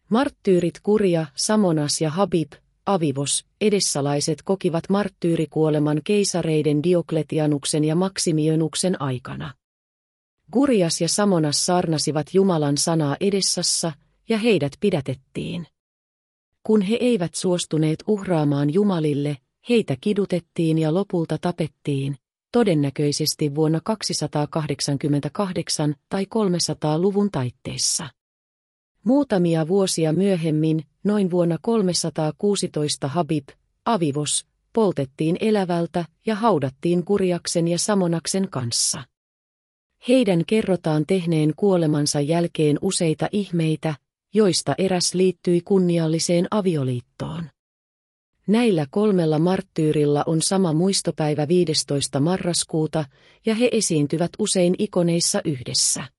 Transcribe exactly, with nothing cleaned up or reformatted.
Marttyyrit Kurja, Samonas ja Habib, Avivos, edessalaiset kokivat marttyyrikuoleman keisareiden Diokletianuksen ja Maksimionuksen aikana. Kurjas ja Samonas saarnasivat Jumalan sanaa Edessassa, ja heidät pidätettiin. Kun he eivät suostuneet uhraamaan Jumalille, heitä kidutettiin ja lopulta tapettiin, todennäköisesti vuonna kaksisataakahdeksankymmentäkahdeksan tai kolmesataaluvun taitteessa. Muutamia vuosia myöhemmin, noin vuonna kolmesataakuusitoista Habib, Avivos, poltettiin elävältä ja haudattiin Kurjaksen ja Samonaksen kanssa. Heidän kerrotaan tehneen kuolemansa jälkeen useita ihmeitä, joista eräs liittyi kunnialliseen avioliittoon. Näillä kolmella marttyyrilla on sama muistopäivä viidestoista marraskuuta, ja he esiintyvät usein ikoneissa yhdessä.